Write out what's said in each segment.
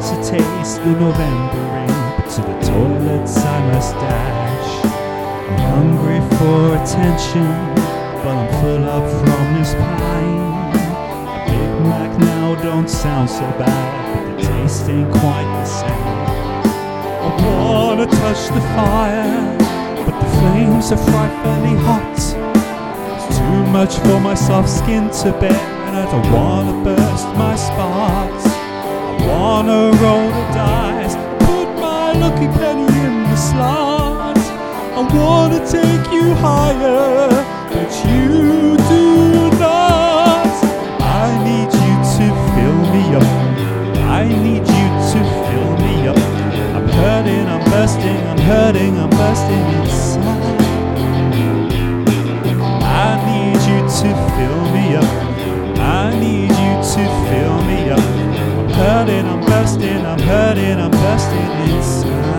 to taste the November rain, but to the toilets I must dash. I'm hungry for attention, but I'm full up from this pine. A Big Mac now don't sound so bad, but the taste ain't quite the same. I wanna touch the fire, but the flames are frightfully hot. It's too much for my soft skin to bear, and I don't wanna burst my sparks. I wanna roll the dice, put my lucky penny in the slot. I wanna take you higher, but you do not. I need you to fill me up. I need you to fill me up. I'm hurting, I'm bursting, I'm hurting, I'm bursting inside. I need you to fill me up. I need you to fill me up. I'm hurting, I'm bursting, I'm hurting, I'm bursting inside.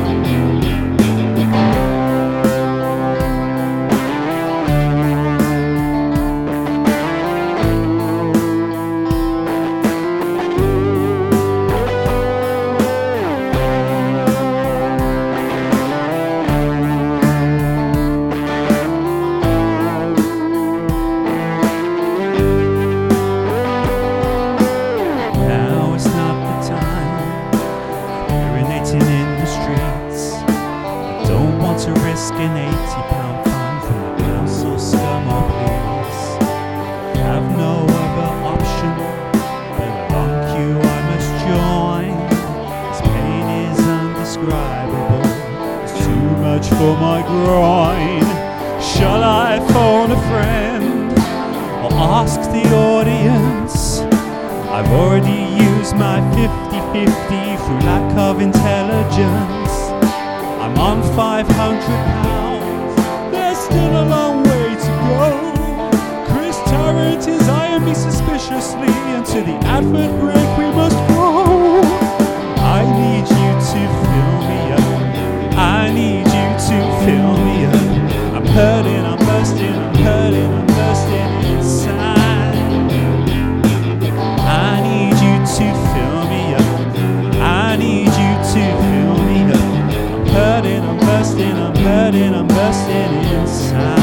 To risk an £80 fine from the council scum or police. Have no other option, but a long queue I must join. This pain is undescribable, it's too much for my groin. Shall I phone a friend or ask the audience? I've already used my 50-50 through lack of intelligence. I'm on £500, there's still a long way to go. Chris Tarrant is eyeing me suspiciously, and to the advert break we must go. I need you to fill me up. I need you to fill me up. I'm hurting, I'm bursting, I'm hurting, I'm bursting inside. I need you to fill me up. I need you to fill me up. I'm hurting, I'm bursting, I'm hurting, I'm bursting inside.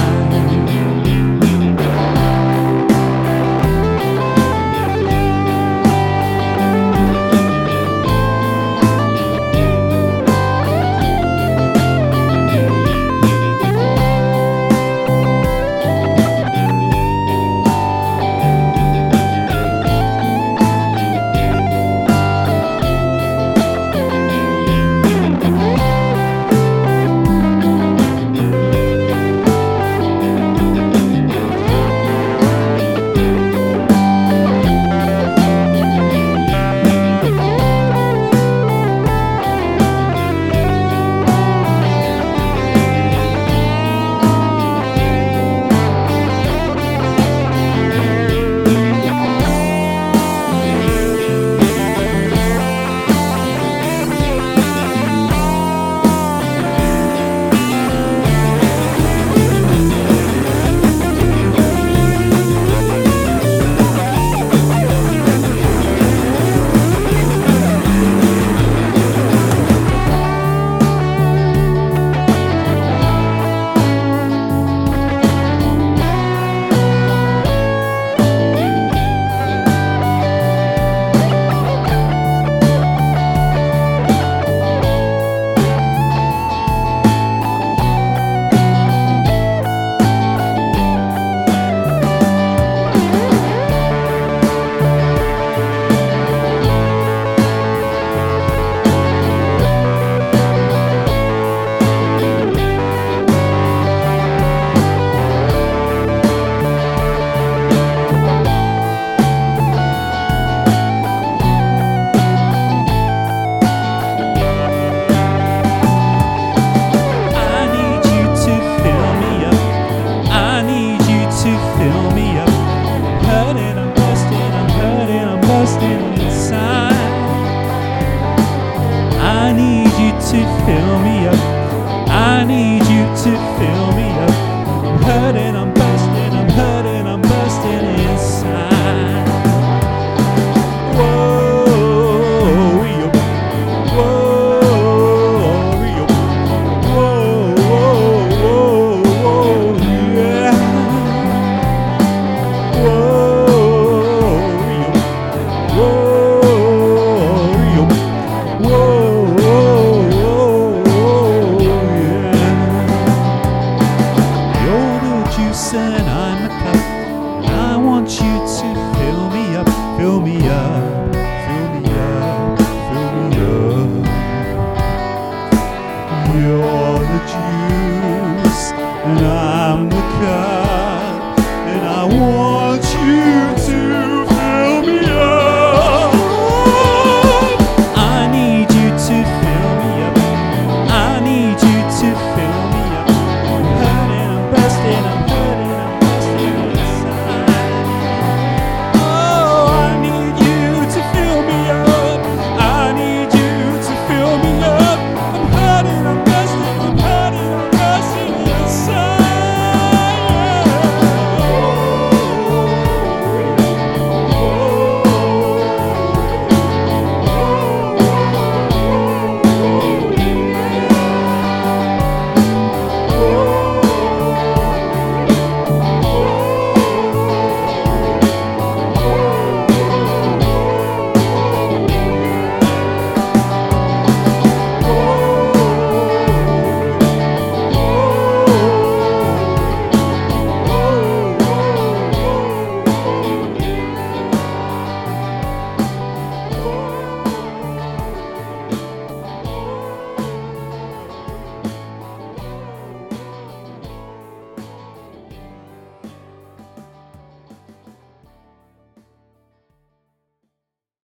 to fill me up. I need you to fill me